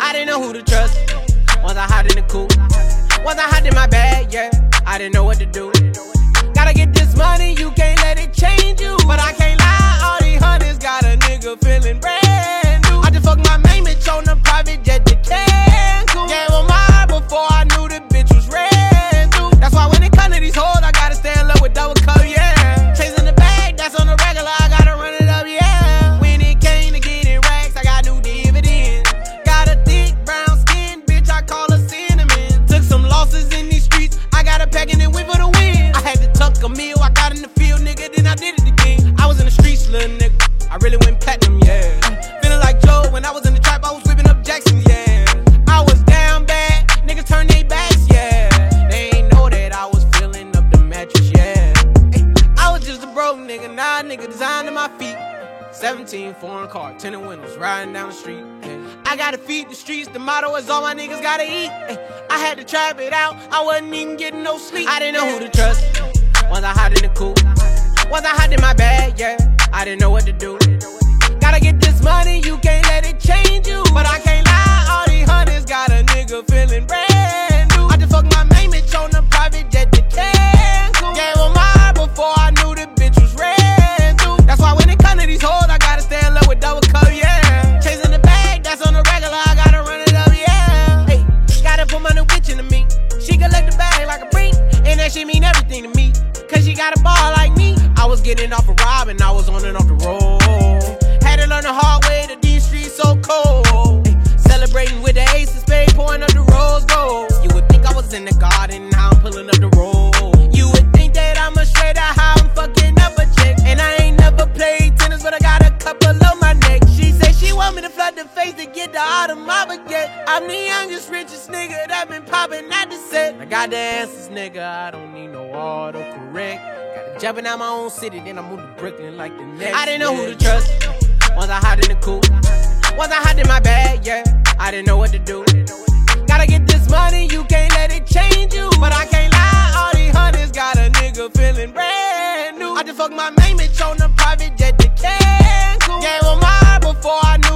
I didn't know who to trust. Once I hide in the coupe, once I hide in my bag, yeah, I didn't know what to do. Gotta get this money, you can't let it change you. But I can't lie, all these hundreds got a nigga feeling brand new. I just fucked my main bitch on the private jet to Cancun. Gave her mine before I knew the bitch was ran through. That's why when it come to these hoes, I gotta stay in love with double cup, yeah. Chasing the bag, that's on the regular, I gotta run it up, yeah. When it came to getting racks, I got new dividends. Got a thick brown skin, bitch, I call her cinnamon. Took some losses in these streets, I got a pack and then win for the win. I had to tuck a meal, I got in the field, nigga, then I did it again. I was in the streets, little nigga, I really went platinum, yeah. Feeling like Joe, when I was in the trap, I was whipping up Jackson, yeah. I was down bad, niggas turned their backs, yeah. They ain't know that I was filling up the mattress, yeah. I was just a broke nigga, now a nigga designed to my feet. 17 foreign car, tinted windows, riding down the street. I gotta feed the streets, the motto is all my niggas gotta eat. I had to trap it out, I wasn't even getting no sleep. I didn't know who to trust. Once I hide in the coupe, once I hide in my bag, yeah, I didn't know what to do. Gotta get this money, you can't let it change you. But I can't lie, all these hundreds got a nigga feeling brand new. I just fucked my main bitch on the private jet to Cancun. Gave her mine before I knew the bitch was ran through. That's why when it come to these hoes, I gotta stay in love with double cup, yeah. Chasing the bag, that's on the regular, I gotta run it up, yeah. Hey, gotta put my new bitch into me. She collect the bag like a brink, and that shit mean everything to me. Cause she got a ball like me. I was getting off a rob and I was on and off the road. Had to learn the hard way that these streets so cold. Celebrating with the ace of spades, pouring up the rose gold. You would think I was in the garden, now I'm pulling up the road. You would think that I'm a straight out how I'm fucking up a chick. And I ain't never played tennis, but I got a couple on my neck. She said she want me to flood the face to get the autumn I get. I'm the youngest, richest nigga that been popping at the set. I got the answers, nigga, I don't need no autocorrect. Jumping out my own city, then I moved to Brooklyn like the next. I didn't know who to trust. Once I hide in the coupe, once I hide in my bag, yeah, I didn't know what to do. Gotta get this money, you can't let it change you. But I can't lie, all these hundreds got a nigga feeling brand new. I just fucked my main bitch on the private jet to Cancun. Gave her mine before I knew